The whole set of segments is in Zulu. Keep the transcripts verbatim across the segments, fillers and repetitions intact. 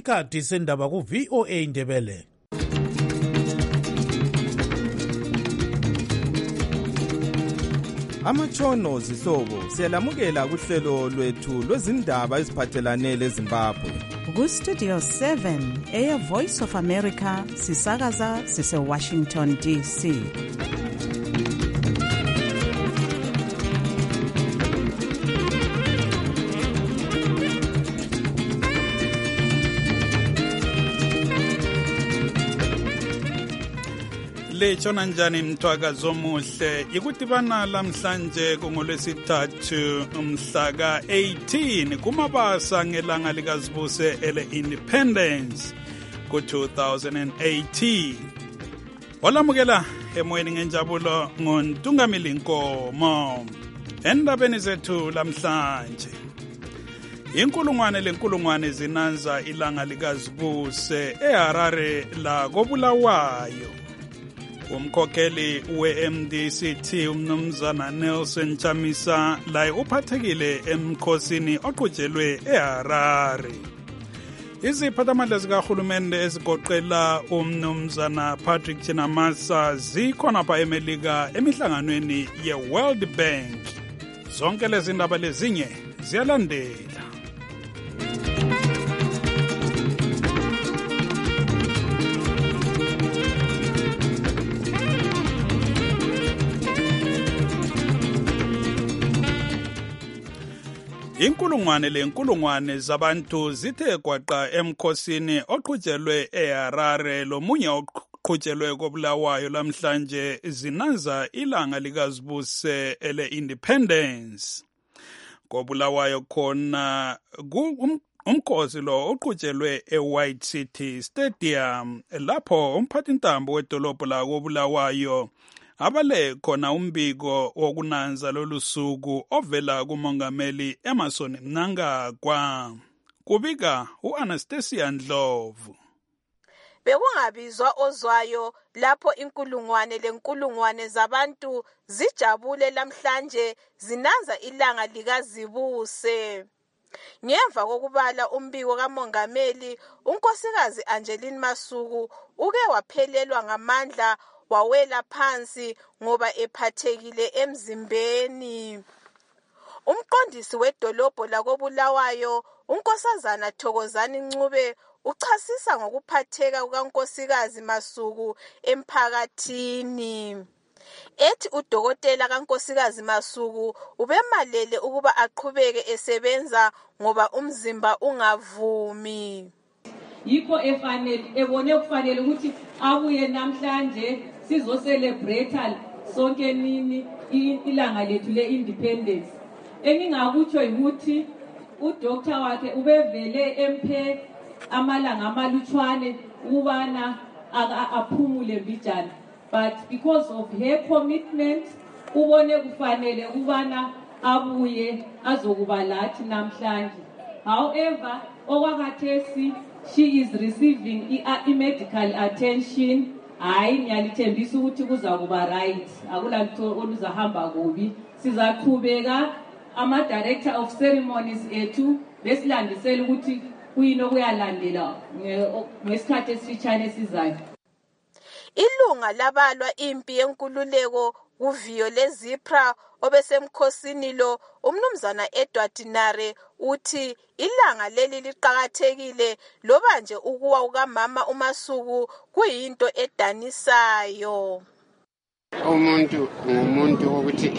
Isikhathi sendaba ku V O A Ndebele. Amatshono zihlobo siyalamukela kuhlelo lwethu lwezindaba eziphathelane leZimbabwe. Ku Studio seven, Air Voice of America, sisakaza sise Washington D C. Lechona njani mthwakazo omuhle ikudibana lamhlanje kungolwesithathu umhla ka eighteen kumabasa ngelanga likazibuse ele Independence ku two thousand eighteen. Walamukela emoyeni ngenjabulo ngontungamili Nkomo. Endabeni zethu lamhlanje inkulungwane lenkulungwane zinanza ilanga likazibuse eHarare la koBulawayo. Umkhokheli we-M D C T umnumzana Nelson Chamisa laye uphathekile emkhosini oqhutshelwe eHarare. Iziphathamandla zikahulumende ezigoqela umnumzana Patrick Chinamasa zikhona pha eMelika emihlanganweni ye-World Bank. Zonke lezi ndaba lezinye ziyalandela. Inkulungwane lenkulungwane zabantu zithe kwaqa emkhosini oqhutshelwe eHarare lomunye oqhutshelwe koBulawayo lamhlanje zinanza ilanga likazibuse ele Independence. KoBulawayo khona umkhosi lo oqhutshelwe eWhite City Stadium lapho umphathintambo wedolobho la koBulawayo abale khona umbiko wokunanza lolu suku ovela kumongameli Emmerson Mnangagwa. Kubika uAnastasia Ndlovu. Bekungabizwa ozwayo lapho inkulungwane lenkulungwane zabantu zijabule lamhlanje zinanza ilanga likazibuse. Ngemva kokubala umbiko kamongameli unkosikazi Angeline Masuku uke waphelelwa ngamandla wawela phansi ngoba ephathekile emzimbeni. Umqondisi wedolobho lakoBulawayo unkosazana Thokozani Ncube uchasisa ngokuphatheka kukankosikazi Masuku emphakathini. Ethi udokotela kankosikazi Masuku ubemalele ukuba aqhubeke esebenza ngoba umzimba ungavumi. Yikho efanele ebone kufanele ukuthi abuye namhlanje sizo celebrate sonke nini ilanga lethu le-independence. Engingakutsho ukuthi udoctor wakhe ubevele emphe amalanga amalutshwane ukubana aphumule mbijana, but because of her commitment ubone kufanele ukubana abuye azokuba lathi namhlanje. However, okwakhathesi she is receiving i-medical attention. Hayi ngiyalithembisa ukuthi kuza kuba right, akulanto oluzahamba kubi. Sizaqhubeka ama director of ceremonies ethu besilandisela ukuthi kuyino kuyalandela ngesikhathi esifitshane esizayo. Ilunga labalwa impi yenkululeko kuviyo lezipra obesemkhosini lo umnumzana Edward Nare uthi ilanga leli liqhakathekile loba nje ukuwa ukaMama uMasuku kuyinto edanisayo. Umuntu ngumuntu ukuthi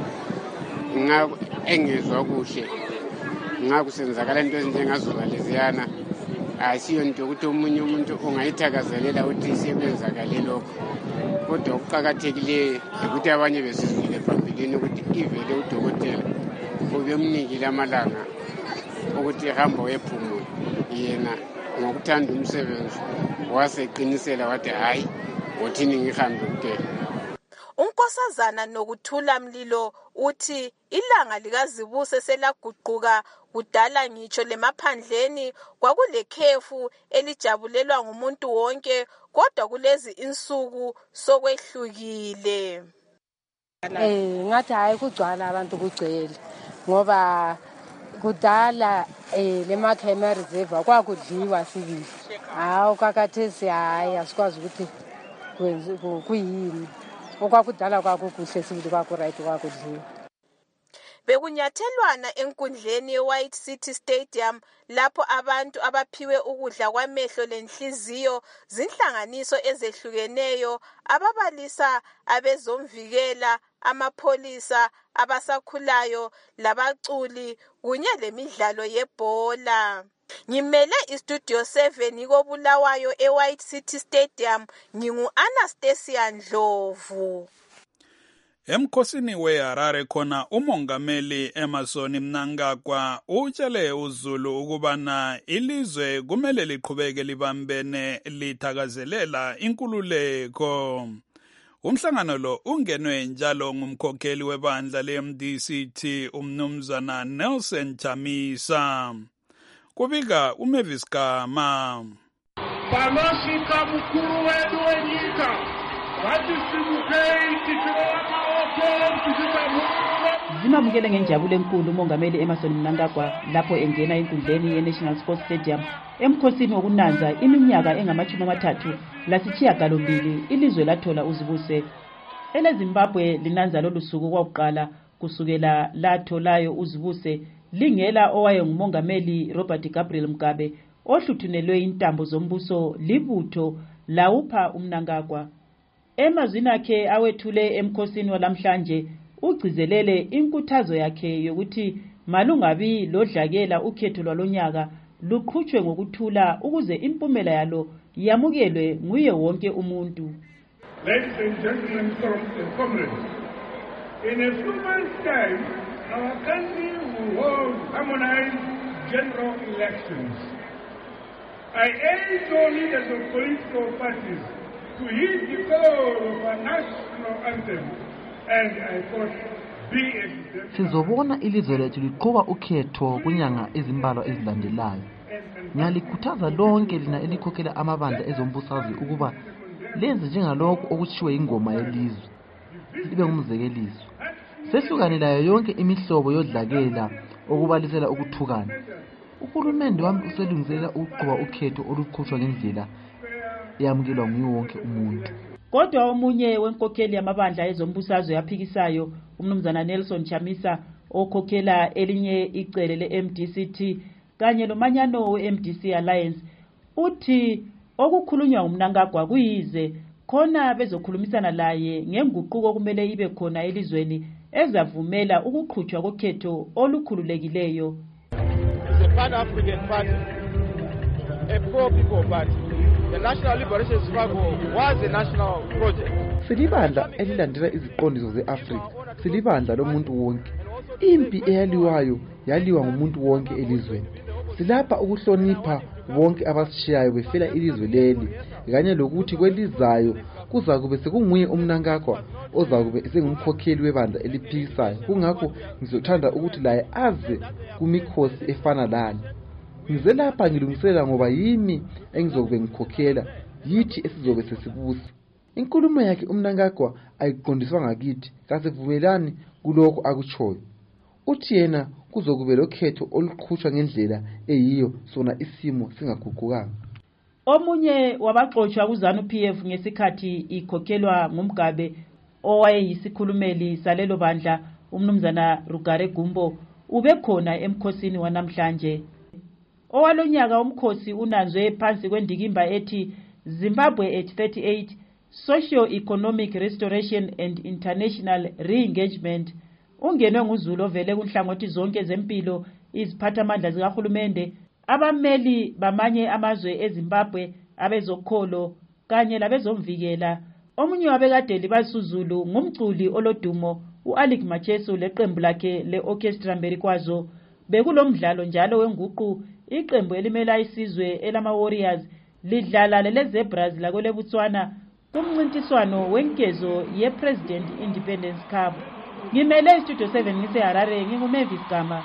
nga engezwe kuhle ngakusenzakala into ezinjengazoba leziyana asiyo into ukuthi umunye umuntu ungayithakazelela ukuthi isebenzakale lokho. Kodwa ukuqhakathekile ukuthi abanye besizwile phambilini ukuthi ivele udokotela ubemnikile amalanga ukuthi hamba wephumule. Yena ngokuthanda umsebenzi waseqinisela wathi hayi uthini ngihambe kuphela. Unkosazana Nokuthula Mlilo uthi ilanga likazibuse selaguquka kudala ngitsho lemaphandleni kwakulekhefu elijabulelwa ngumuntu wonke kodwa kulezi insuku sokwehlukile. Eh ngathi hayi kugcwala abantu kugcwele ngoba kudala eh le makhema reserve kwakudliwa sibili hawu kakathesi hayi asikwazi ukuthi kwenze kuyini okwakudala kwakukuhle sibili kwakuright kwakudliwa. Bekunyathelwana enkundleni ye-White City Stadium lapho abantu abaphiwe ukudla kwamehlo lenhliziyo zinhlanganiso ezehlukeneyo ababalisa abezomvikela, amapholisa, abasakhulayo labaculi kunye lemidlalo yebhola. Ngimele istudio seven koBulawayo e-White City Stadium, ngingu-Anastasia Ndlovu. Emkhosini weHarare khona umongameli Emmerson Mnangagwa utshele uZulu ukubana ilizwe kumele liqhubeke libambene lithakazelela inkululeko. Umhlangano lo ungenwe njalo ngumkhokheli webandla le-M D C T umnumzana Nelson Chamisa. Kubika uMavis Gama. Panoshika mkuru wedu wenyika Zimamukele ngenjabulo enkulu umongameli Emmerson Mnangagwa lapho engena enkundleni ye-National Sports Stadium emkhosini wokunanza iminyaka engamachumi amathathu lasitshiyagalombili ilizwe lathola uzibuse. EleZimbabwe linanza lolu suku kwakuqala kusukela latholayo uzibuse lingela owayengumongameli Robert Gabriel Mugabe ohluthunelwe intambo zombuso libutho lawupha uMnangagwa. Emazwini akhe awethule emkhosini walamhlanje ugcizelele inkuthazo yakhe yokuthi malungabi lodlakela ukhetho lwalonyaka luqhutshwe ngokuthula ukuze impumela yalo yamukelwe nguye wonke umuntu. Ladies and gentlemen, comrades, in a few months' time, our country will hold harmonized general elections. I urge all leaders of political parties to heed the call of our national anthem, and I quote, be exemplary. Sizobona ilizwe lethu liqhuba ukhetho kunyanga ezimbalwa ezilandelayo. Ngiyalikhuthaza lonke lina elikhokhela amabandla ezombusazwe ukuba lenze njengalokho okutshiwe ingoma yelizwe, libe ngumzekeliso. Sehlukanelayo yonke imihlobo yodlakela okubalisela ukuthukana. Uhulumende wami uselungiselela ukuqhuba ukhetho oluqhutshwa ngendlela yamukelwa nguye wonke umuntu. Kodwa omunye wenkokheli yamabandla ezombusazwe yaphikisayo umnumzana Nelson Chamisa okhokhela elinye icele le-M D C T kanye lomanyano we-M D C Alliance uthi okukhulunywa uMnangagwa kuyize khona bezokhulumisana laye ngenguquko kumele ibe khona elizweni ezavumela ukuqhutshwa kokhetho olukhululekileyo. The Pan-African Party, a pro-people party. The National Liberation Struggle was a national project. Silibandla elilandela iziqondiso ze-Afrika, silibandla lomuntu wonke. Impi eyaliwayo yaliwa ngumuntu wonke elizweni. Silapha ukuhlonipha bonke abasishiyayo befela ilizwe leli, kanye lokuthi kwelizayo kuza kube sekunguye uMnangagwa ozakube esengumkhokheli webandla eliphikisayo. Kungakho ngizothanda ukuthi laye aze kumikhosi efana lani. Ngize lapha ngilungiselela ngoba yimi engizokube ngikhokhela yithi esizobe sesibusa. Inkulumo yakhe uMnangagwa ayiqondiswa ngakithi kasevumelani kuloko akutshoyo. Uthi yena kuzokube lokhetho oluqhutshwa ngendlela eyiyo sona isimo singaguqukanga. Omunye wabaxoshwa kuZANU P F ngesikhathi ikhokhelwa ngumgabe owayeyisikhulumeli salelo bandla umnumzana Rugare Gumbo ubekhona emkhosini wanamhlanje. Owalonyaka umkhosi unanzwe phansi kwendikimba ethi Zimbabwe at thirty-eight Socio-Economic Restoration and International Re-Engagement. Ungenwe nguZulu ovele kunhlangothi zonke zempilo, iziphathamandla zikahulumende, abameli bamanye amazwe eZimbabwe, abezokholo kanye labezomvikela. Omunye wabekadeli basuzulu ngumculi olodumo uAlick Macheso leqembu lakhe le-orchestra Mberikwazo. Bekulomdlalo njalo wenguqu iqembu elimela isizwe elama Warriors lidlala leleZebras lakole Botswana kumncintiswano wenkezo ye-President Independence Cup. Ngimele iStudio seven ngiseHarare, nginguMavis Gama.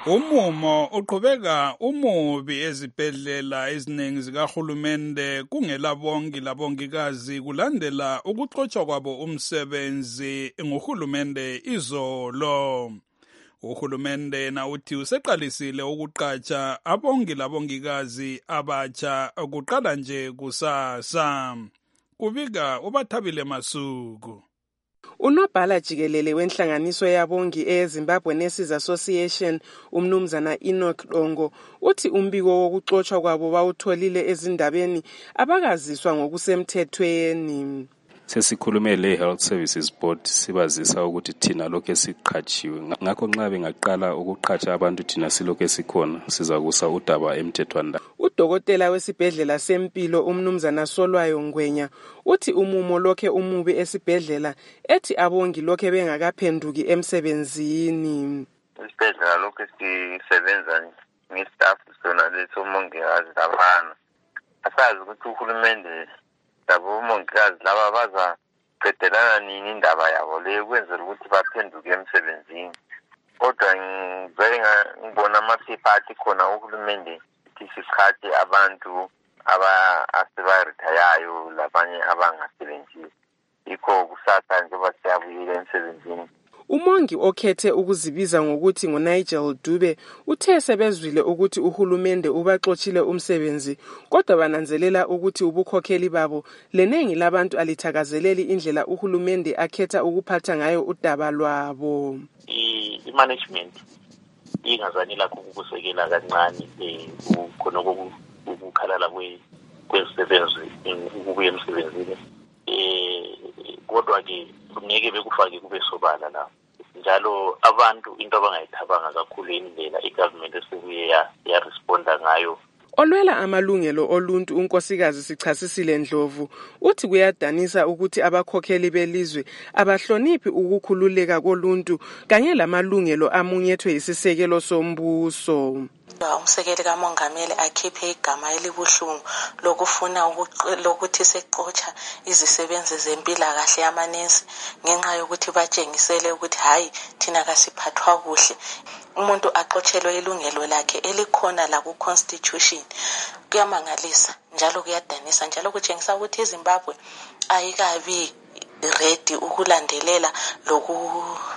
Umumo uqhubeka umubi ezibhedlela eziningi zikahulumende kungelabongi labongikazi kulandela ukuxotshwa kwabo umsebenzi nguhulumende izolo. Uhulumende na uthi useqalisile ukuqatsha abongi labongikazi abatsha kuqala nje kusasa. Kubika uBathabile Masuku. Unobhala jikelele wenhlanganiso yabongi eZimbabwe Nurses Association umnumzana Enoch Dongo uthi umbiko wokuxotshwa kwabo bawutholile ezindabeni abakaziswa ngokusemthethweni. Sesikhulume le Health Services Board sibazisa ukuthi thina lokho esiqhatshiwe ngakho nxa bengaqala ukuqhatsha abantu thina silokho esikhona sizakusa udaba emthethwanda. Udokotela wesibhedlela sempilo umnumzana Solwayo Ngwenya uthi umumo lokhe umubi esibhedlela ethi abongi lokhe bengakaphenduki emsebenzini. Isibhedlela lokho sisebenza ngestaff sona leso mongikazi labana. Asazi ukuthi uhulumende labo mongikazi laba baza qedelana nini indaba yabo le kwenzela ukuthi baphenduke emsebenzini. Kodwa ngivele ngibona amaphepha athi khona uhulumende isikhathi abantu aba asebarethayayo labanye abangasebenzi ikho kusasa njengoba siyabuyela emsebenzini. Umongi okhethe ukuzibiza ngokuthi nguNigel Dube uthe sebezwile ukuthi uhulumende ubaxoxile umsebenzi kodwa bananzelela ukuthi ubukhokheli babo lenengi labantu alithakazeleli indlela uhulumende akhetha ukuphatha ngayo udaba lwabo. I-management ingazani lakho ukusekela kancane khona ukukhalala kwezisebenzi ukubuya emsebenzini. Eh kodwa ke ngeke bekufake kube sobala la. Njalo abantu into abangayithabanga kakhulu indlela igovernment esibuye ya ya responda ngayo. Olwela amalungelo oluntu unkosikazi Sichasisile Ndlovu uthi kuyadanisa ukuthi abakhokheli belizwe abahloniphi ukukhululeka koluntu kanye lamalungelo amunyethwe isisekelo sombuso. Umsekeli kamongameli akhiphe igama elibuhlungu lokufuna ukuthi seqotsha izisebenzi zempilakahle yamanesi ngenxa yokuthi batshengisele ukuthi hayi thina kasiphathwa kuhle. Umuntu aqotshelwe ilungelo lakhe elikhona la ku constitution kuyamangalisa njalo kuyadanisa njalo kutshengisa ukuthi iZimbabwe ayikabi ready ukulandelela loku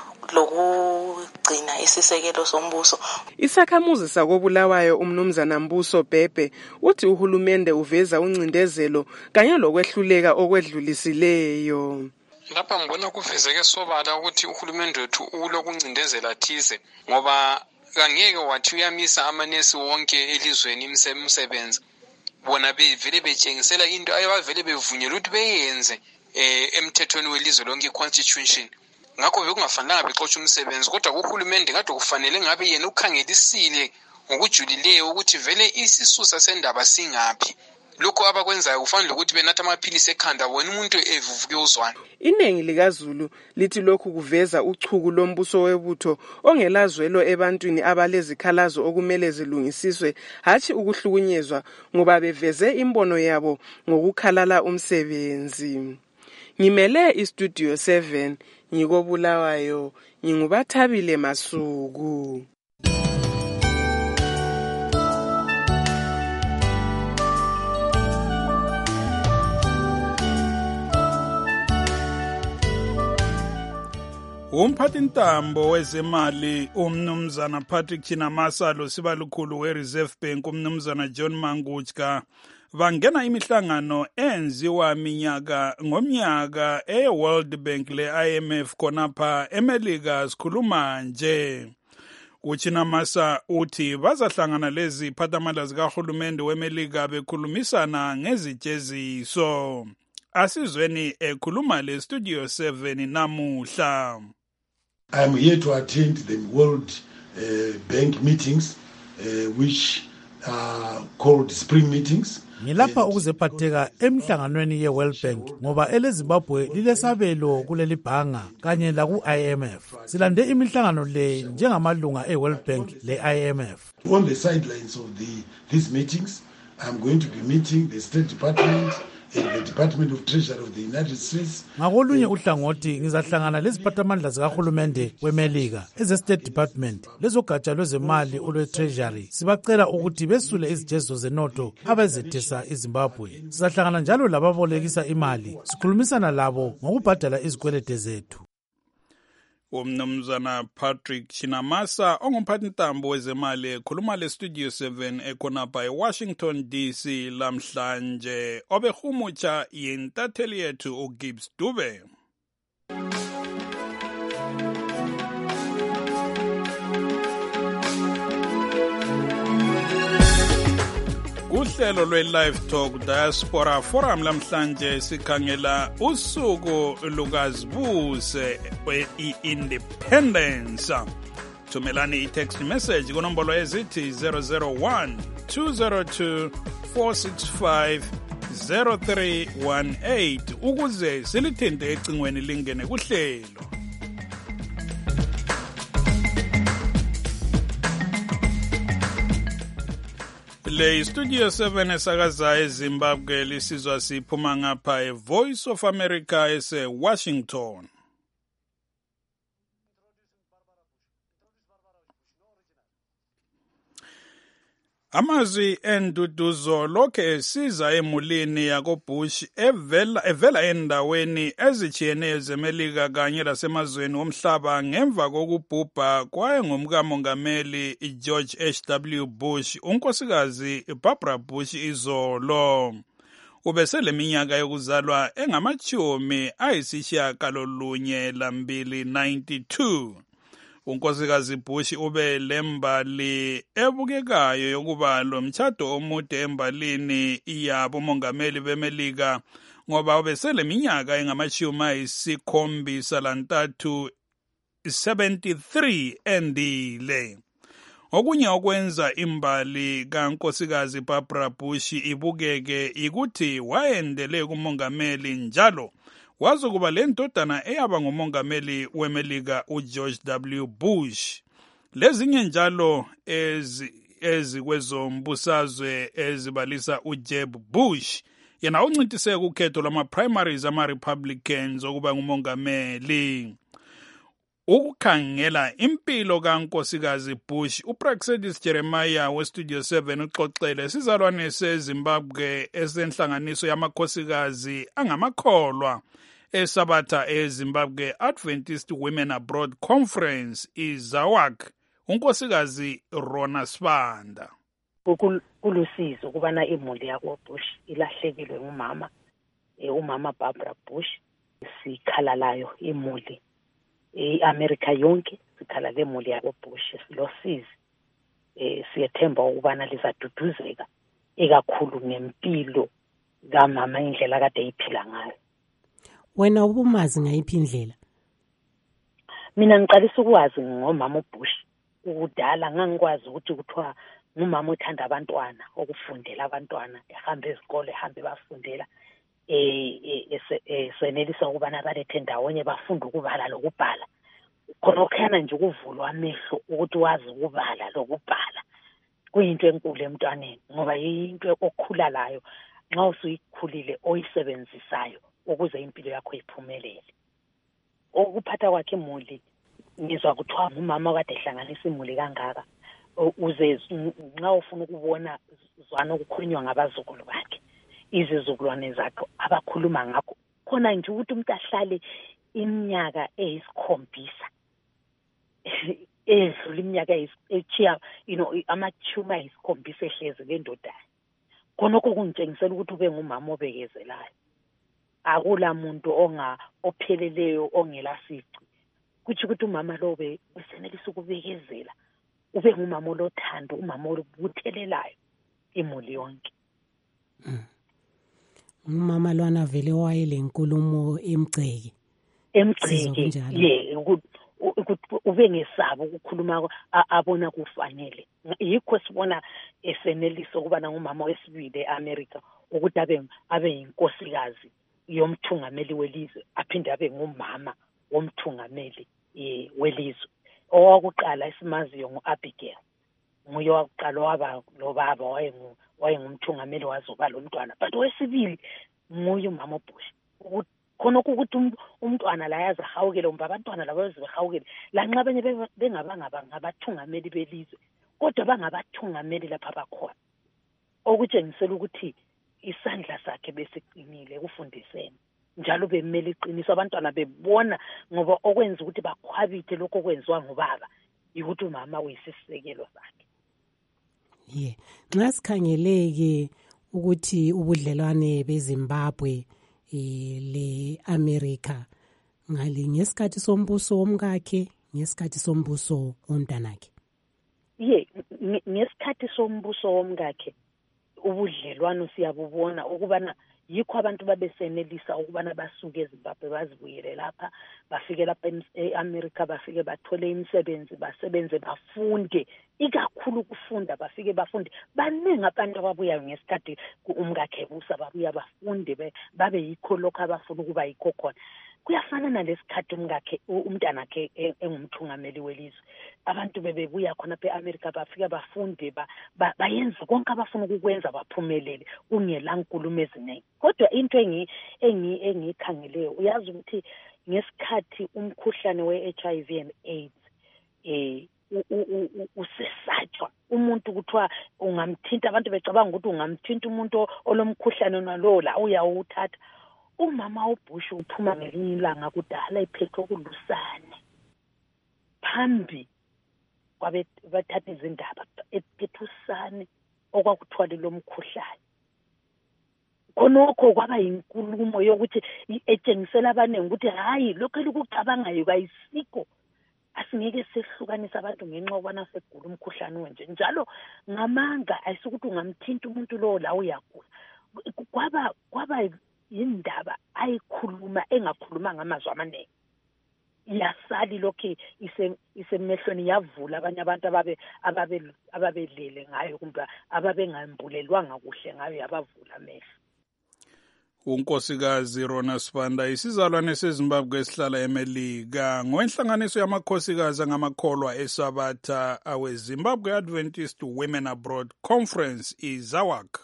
lokugcina isisekelo sombuso. Isakhamuzi sakobulawayo umnumzana Mbuso Bhebhe uthi uhulumende uveza uncindezelo kanye lokwehluleka okwedlulisileyo. Lapha ngibona kuvezeke sobala ukuthi uhulumende wethu ulokuncindezela thize ngoba kangeke wathi uyamisa amanesi wonke elizweni imsebenzi. Bona bevele betshengisela into ayabavele bevunyelwa ukuthi beyenze eh emthethweni welizwe lonke constitution. Ngakho bekungafanele bexoxa umsebenzi kodwa uhulumende kade kufanele ngabe yena ukhangelisile ngokujulileyo ukuthi vele isisusa sendaba singaphi. Lokho abakwenzayo kufanele ukuthi benatha amaphilisi ekhanda bona umuntu evuvuke uzwana. Inengi likaZulu lithi lokhu kuveza uchuku lombuso webutho ongelazwelo ebantwini abalezikhalazo okumele zilungisiswe hathi ukuhlukunyezwa ngoba beveze imbono yabo ngokukhalala umsebenzi. Ngimele istudio seven ngikobulawayo ngingubathabile Masuku. Umphathintambo wezemali umnumzana Patrick Chinamasa lo sibalukhulu we-Reserve Bank umnumzana John Mangutska bangena imihlangano enziwa minyaka ngomnyaka e-World Bank le-I M F khonapha eMelika sikhuluma nje. UChinamasa uthi bazahlangana lezi phathamandla zikahulumende weMelika bekhulumisana ngezijeziso. Asizweni ekhuluma le Studio seven namuhla. I am here to attend the World uh, Bank meetings uh, which are called spring meetings. Ngilapha ukuzephatheka emhlanganweni ye-World Bank ngoba eleZimbabwe lilesabelo kuleli bhanga kanye la ku-I M F. Silande imihlangano le njengamalunga e-World Bank le-I M F. On the sidelines of the these meetings, I'm going to be meeting the State Department the Department of Treasury of the United States. Ngakolunye uhlangothi ngizahlangana leziphathamandla zikahulumende weMelika eze-State Department lezogatsha lwezemali olwe-Treasury sibacela ukuthi besule izijezo zenotho abazethesa iZimbabwe. Sizahlangana njalo lababolekisa imali sikhulumisana labo ngokubhadala izikwelede zethu. Umnumzana Patrick Chinamasa ongumphathintambo wezemali ekhuluma le-Studio seven ekhonapha eWashington D C lamhlanje obehumutsha yintatheli yethu uGibbs Dube. Uhlelo lwe-Live Talk Diaspora Forum lamhlanje sikhangela usuku lukazibuse i-independence. Thumelani i-text message kunombolo ezithi zero zero one two zero two four six five zero three one eight ukuze silithinte ecingweni lingene kuhlelo. Le Studio seven esakaza eZimbabwe lisizwa siphuma ngapha eVoice of America ese Washington. Amazwi enduduzo lokhe esiza emulini yakoBush evela evela endaweni ezijiyeneyo zeMelika kanye lasemazweni omhlaba ngemva kokubhubha kwaye ngumkamongameli George H W Bush unkosikazi Barbara Bush izolo. Ubesele minyaka yokuzalwa engamachumi ayisishiyagalolunye lambili ninety-two. Unkosikazi Bush ube lembali ebukekayo yokuba lo mtshado omude embalini yabo mongameli beMelika ngoba ubesele minyaka engamachumi ayisikhombisa lantathu seventy-three endile. Okunye okwenza imbali kankosikazi Barbara Bush ibukeke ikuthi wayendele kumongameli njalo wazokuba le ndodana eyaba ngumongameli weMelika uGeorge W Bush. Lezinye njalo ezi ezikwezombusazwe ezibalisa uJeb Bush yena uncintise ukhetho lwama primaries ama Republicans okuba ngumongameli. Ukukhangela impilo kankosikazi Bush uPraxedis Jeremiah weStudio seven uxoxele sizalwane seZimbabwe esenhlanganiso yamakhosikazi angamakholwa eSabatha eZimbabwe Adventist Women Abroad Conference iZAWAC unkosikazi Rona Sibanda. Kulusizo kubana imuli yako Bush ilahlekile ngumama umama Barbara Bush sikhalalayo imuli eAmerica yonke sikhala lemuli yako Bush silosizi eh siyethemba ukubana lizaduduzeka ekakhulu ngempilo kamama indlela kade eyiphila ngayo. Wena ubumazi ngayiphi indlela? Mina ngiqalisa ukwazi ngomama uBush ukudala ngangikwazi ukuthi kuthiwa ngumama othanda abantwana okufundela abantwana ehambe ezikole ehambe bafundela eh esenelisa ukubana balethe ndawonye bafunda ukubala lokubhala khona okhana nje ukuvulwa amehlo ukuthi wazi ukubala lokubhala kuyinto enkulu emntwaneni ngoba yinto okukhula layo nxa usuyikhulile oyisebenzisayo ukuze impilo yakho iphumelele. Okuphatha kwakhe imuli ngizwa kuthiwa umama kade ehlanganisa imuli kangaka uze nxa ufuna ukubona zwana ukukhulunywa ngabazukulu bakhe izizukulwane zakhe abakhuluma ngakho khona nje ukuthi umuntu ahlale iminyaka eyisikhombisa edlula iminyaka echiya you know amachuma eyisikhombisa ehlezi lendoda khona okungitshengisela ukuthi ube ngumama obekezelayo akula muntu onga opheleleyo ongela sici kuthi ukuthi umama lo be usenelisa ukubekezela ube ngumama lothando umama olubuthelelayo imuli yonke. Umama lwana vele wayelenkulumo emgceke emgceke ye ube ngesabo ukukhuluma abona kufanele yikho sibona esenelisa ukuba ngumama wesibili eAmerica ukuthi abe abe yinkosikazi yomthungameli welizwe aphinde abe ngumama womthungameli welizwe. Owakuqala esimaziyo nguAbigail nguye wakuqala waba lo baba wayengu wayengumthungameli wazoba lo mntwana but wesibili nguye umama uBush khona ukuthi umntwana la yazi ahawukele umba abantwana labo bezibehawukele la nxa benye bengabanga ngabathungameli belizwe kodwa bangabathungameli lapha bakhona okutshengisela ukuthi isandla sakhe besiqinile kufundiseni njalo bemele iqiniso abantwana bebona ngoba okwenza ukuthi bakhwabithe lokho kwenziwa ngubaba ukuthi umama uyisisekelo sakhe. Yeah. Nxa sikhangeleke ukuthi ubudlelwane beZimbabwe eh le America ngale ngesikhathi sombuso womkakhe ngesikhathi sombuso womntanakhe. Ye ngesikhathi sombuso womkakhe ubudlelwano siyabubona ukubana yikho abantu babesenelisa ukubana basuke eZimbabwe bazibuyele lapha bafike lapha eAmerica bafike bathole imisebenzi basebenze bafunde ikakhulu kufunda bafike bafunde baningi abantu ababuya ngesikhathi umkakhe busa babuya bafunde babe yikho lokho abafuna ukuba yikho khona. Kuyafana nalesikhathi umkakhe umntanakhe engumthungameli welizwe abantu bebebuya khona eAmerica bafika bafunde bayenza konke abafuna ukukwenza baphumelele kungela nkulumo eziningi. Kodwa into engi engi engikhangeleyo uyazi ukuthi ngesikhathi umkhuhlane we-H I V and AIDS eh usesatshwa umuntu kuthiwa ungamthinta abantu becabanga ukuthi ungamthinta umuntu olomkhuhlane nalo la uyawuthatha. Umama uBush uphuma ngelinye ilanga kudala iphethwe kulusane phambi kwabe bathatha izindaba ephethusane okwakuthwala lo mkhuhlane konokho kwaba inkulumo yokuthi etshengisela abanenge ukuthi hayi lokho elikucabangayo kayisikho asingeke sehlukanisa abantu ngenxa yokubana segula umkhuhlane wenje njalo ngamanga ayisukuthi ungamthinta umuntu lo la uyagula kwaba kwaba indaba ayikhuluma engakhuluma ngamazwi amaningi yasali lokho isemehlweni yavula abanye abantu ababe ababe ababelele ngayo kumbe ababengambulelwanga kuhle ngayo yabavula amehlo. unkosikazi Rona Sibanda isizalwane seZimbabwe esihlala eMelika ngwenhlanganiso yamakhosikazi ngamakholwa eSabatha awe Zimbabwe Adventist Women Abroad Conference iZAWAC.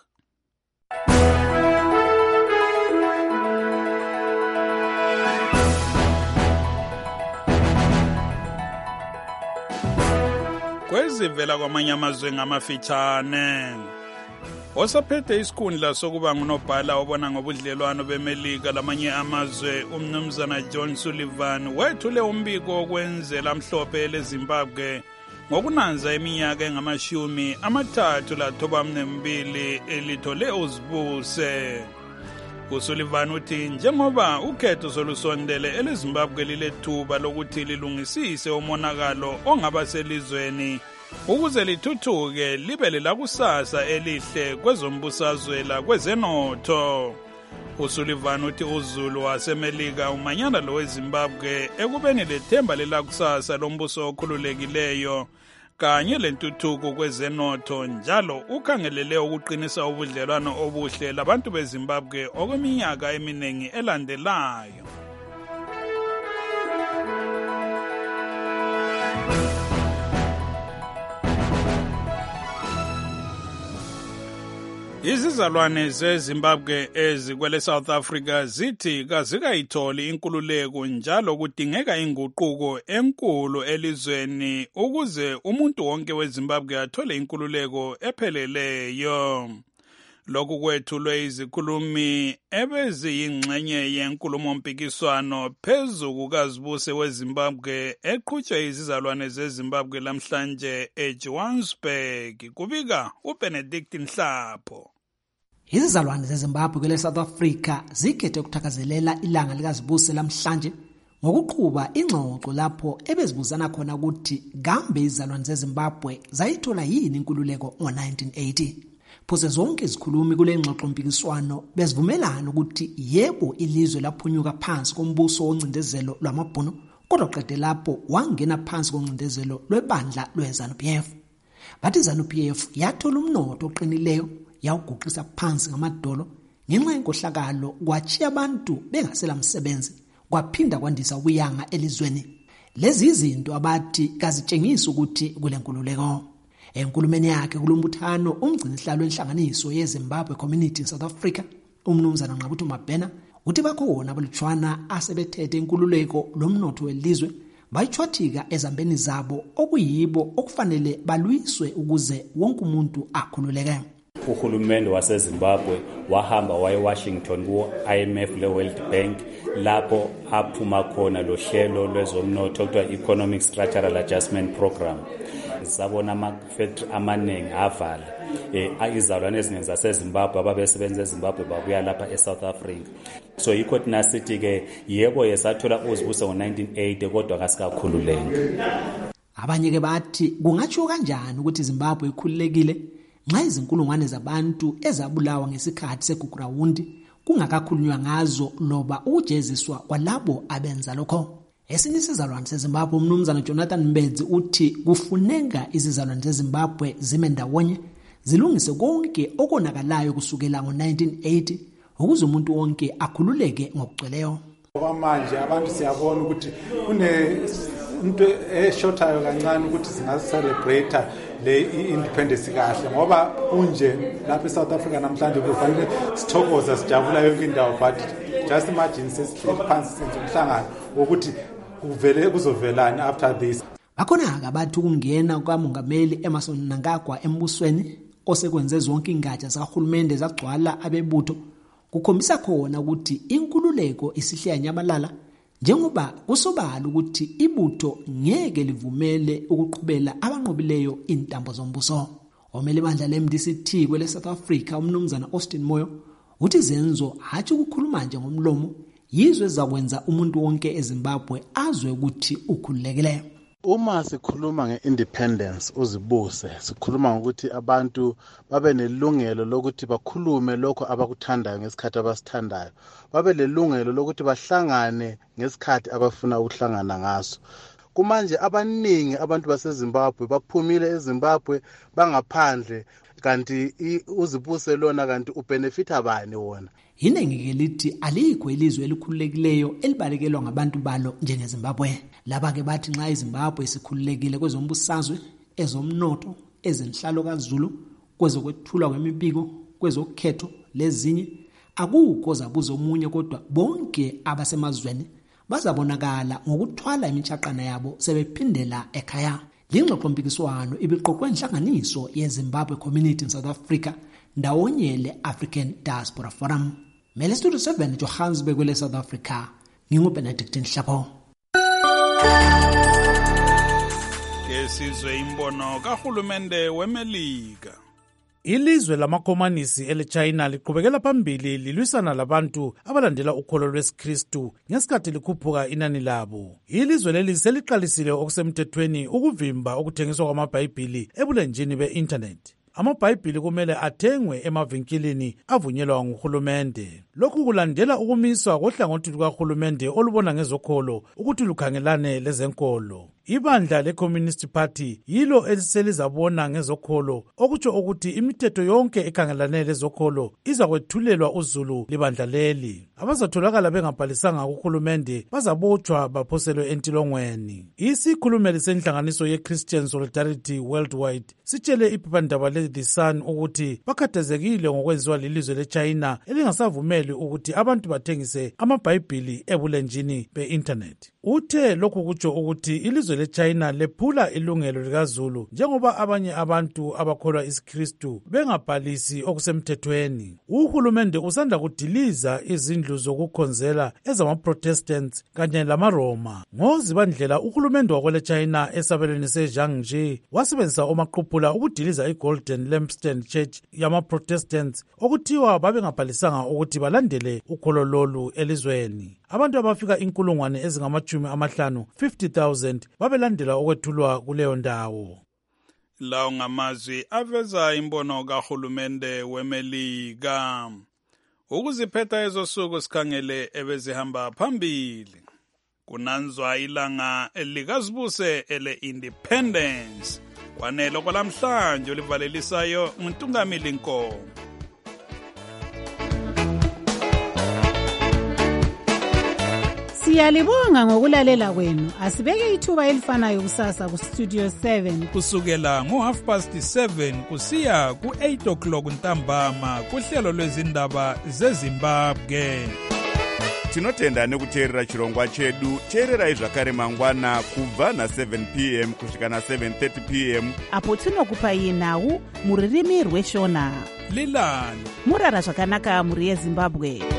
Kwezivela kwamanye amazwe ngamafitshane osaphethe isikhundla sokuba ngunobhala obona ngobudlelwano beMelika lamanye amazwe umnumzana John Sullivan wethule umbiko wokwenzela mhlophe leZimbabwe ngokunanza iminyaka engamashumi amathathu lathoba mnembili elithole uzibuse. uSullivan uthi njengoba ukhetho solusondele eleZimbabwe lilethuba lokuthi lilungisise umonakalo ongaba selizweni ukuze lithuthuke libe lelakusasa elihle kwezombusazwela kwezenotho. uSullivan uthi uZulu waseMelika umanyana lo weZimbabwe ekubeni lethemba lelakusasa lombuso okhululekileyo kanye lentuthuko kwezenotho njalo ukhangelele ukuqinisa ubudlelwano obuhle labantu beZimbabwe okweminyaka eminingi elandelayo. Izizalwane zeZimbabwe ezikwele South Africa zithi kazikayitholi inkululeko njalo kudingeka inguquko enkulu elizweni ukuze umuntu wonke weZimbabwe athole inkululeko epheleleyo. Lokhu kwethulwe izikhulumi ebeziyingxenye yenkulumo mpikiswano phezu kukazibuse weZimbabwe eqhutshwe izizalwane zeZimbabwe lamhlanje eJohannesburg. Kubika uBenedict Nhlapho. Izizalwane zeZimbabwe kwele South Africa zikhethe ukuthakazelela ilanga likazibuse lamhlanje ngokuqhuba ingxoxo lapho ebezibuzana khona ukuthi kambe izizalwane zeZimbabwe zayithola yini inkululeko ngo-nineteen eighty. Phose zonke izikhulumi kule ngxoxo mpikiswano bezivumelana ukuthi yebo ilizwe laphunyuka phansi kombuso woncindezelo lwamabhunu kodwa qede lapho wangena phansi koncindezelo lwebandla lweZANU P F. Bathi iZANU P F yathola umnotho oqinileyo yawuguqisa phansi ngamadolo ngenxa yenkohlakalo kwachiya abantu bengasela msebenzi kwaphinda kwandisa ubuyanga elizweni. Lezi izinto abathi kazitshengisa ukuthi kule nkululeko. Enkulumeni yakhe kulombuthano umgcinisihlalo wenhlanganiso yeZimbabwe Community in South Africa Umnumzana Nqabutho Mabhena uthi bakhona abalutshwana asebethethe inkululeko lomnotho welizwe bayichwathika ezambeni zabo okuyibo okufanele balwiswe ukuze wonke umuntu akhululeke. Uhulumende waseZimbabwe wahamba waye Washington ku I M F le World Bank lapho aphuma khona lo hlelo lwezomnotho okuthiwa Economic Structural Adjustment Program. Sabona ama-factory amaningi avala. Eh izalwane eziningi zaseZimbabwe ababesebenza eZimbabwe babuya lapha eSouth Africa. So yikho thina sithi ke yebo yesathola uzibuse ngo nineteen eighty kodwa kasikakhululeke. Abanye ke bathi kungatsho kanjani ukuthi iZimbabwe ikhululekile nxa izinkulungwane zabantu ezabulawa ngesikhathi segugrawundi kungakakhulunywa ngazo loba ukujeziswa kwalabo abenza lokho. Esinye isizalwane seZimbabwe umnumzana Jonathan Mbedzi uthi kufuneka izizalwane zeZimbabwe zime ndawonye zilungise konke okonakalayo kusukela ngo nineteen eighty ukuze umuntu wonke akhululeke ngokugcweleyo. Manje abantu siyabona ukuthi kune into eshotayo kancane ukuthi singasicelebrate le independence kahle ngoba kunje lapha eSouth Africa namhlanje kufanele sithokoza sijabula yonke indawo but just imagine sesiphansi senze umhlangano ukuthi kuvele kuzovelana after this. Bakhona akabathi ukungena kwamongameli Emmerson Mnangagwa embusweni osekwenze zonke ingatsha zakahulumende zagcwala abebutho kukhombisa khona ukuthi inkululeko isihle nyamalala njengoba kusobala ukuthi ibutho ngeke livumele ukuqhubela abanqobileyo intambo zombuso. Omele bandla le M D C T kwele South Africa umnumzana Austin Moyo uthi zenzo hathi ukukhuluma nje ngomlomo yizwe zakwenza umuntu wonke eZimbabwe azwe ukuthi ukhululekile. Uma sikhuluma ngeindependence uzibuse sikhuluma ngokuthi abantu babe nelungelo lokuthi bakhulume lokho abakuthandayo ngesikhathi abasithandayo, babe lelungelo lokuthi bahlangane ngesikhathi abafuna ukuhlangana ngaso. Kumanje abaningi abantu baseZimbabwe baphumile eZimbabwe bangaphandle kanti uzibuse lona kanti ubenefita bani wona. Yinengi ke lithi alikho ilizwe elikhululekileyo elibalekelwa ngabantu balo njengeZimbabwe. Laba ke bathi nxa iZimbabwe isikhululekile kwezombusazwe, ezomnotho, ezenhlalo kaZulu, kwezokwethulwa kwemibiko, kwezokhetho lezinye akukho zabuzo omunye kodwa bonke abasemazweni bazabonakala ngokuthwala imichaqana yabo sebephindela ekhaya. Lingxoxo mpikiswano ibiqoqwe inhlanganiso yeZimbabwe Community in South Africa ndawonye le-African Diaspora Forum. Mele Studio seven Johannesburg kwele South Africa. NginguBenedict Nhlapho. Kesizwe imbono kahulumende weMelika. Ilizwe lamakhomanisi eleChina liqhubekela phambili lilwisana labantu abalandela ukholo lwesiKristu ngesikhathi likhuphuka inani labo. Ilizwe leli seliqalisile okusemthethweni ukuvimba ukuthengiswa kwamabhayibhili ebulenjini be-internet. Amabhayibhili kumele athengwe emavinkilini avunyelwa nguhulumende. Lokhu kulandela ukumiswa kohlangothi lukahulumende olubona ngezokholo ukuthi lukhangelane lezenkolo. Ibandla le-Communist Party yilo eliselizabona ngezokholo okutsho ukuthi imithetho yonke ekhangelane lezokholo izakwethulelwa uzulu libandla leli. Abazatholakala bengabhalisanga kuhulumende bazabotshwa baphoselwe entilongweni. Isikhulumeli senhlanganiso ye-Christian Solidarity Worldwide sitshele iphephandaba le-The Sun ukuthi bakhathazekile ngokwenziwa lilizwe leChina elingasavumeli ukuthi abantu bathengise amabhayibhili ebulenjini be-internet. Uthe lokhu kutsho ukuthi ilizwe leChina lephula ilungelo likaZulu njengoba abanye abantu abakholwa isiKristu bengabhalisi okusemthethweni. Uhulumende usanda kudiliza izindlu zokukhonzela ezamaProtestants kanye lamaRoma. Ngozibandlela uhulumende wakweleChina esabelweni seJiangxi wasebenzisa omaqhuphula ukudiliza iGolden Lampstand Church yamaProtestants okuthiwa babengabhalisanga ukuthi balandele ukholo lolu elizweni. Abantu abafika inkulungwane ezingamachumi amahlanu fifty thousand babelandela okwethulwa kuleyo ndawo. Lawo ngamazwi aveza imbono kahulumende weMelika. Ukuziphetha ezosuku sikhangele ebezihamba phambili. Kunanzwa ilanga elikazibuse ele-Independence. Kwanelo kwalamhlanje olivalelisayo uNtungamili Nkomo. Siyalibonga ngokulalela kwenu. Asibeke ithuba elifanayo kusasa ku Studio seven kusukela ngo half past seven kusiya ku eight o'clock ntambama kuhlelo lwezindaba zeZimbabwe. Tinotenda nekuteerera chirongwa chedu. Teererai zvakare mangwana kubva na seven p m kusvika na seven thirty p m apo tinokupai nhau muririmi rweshona. Lilani murara zvakanaka muri yeZimbabwe.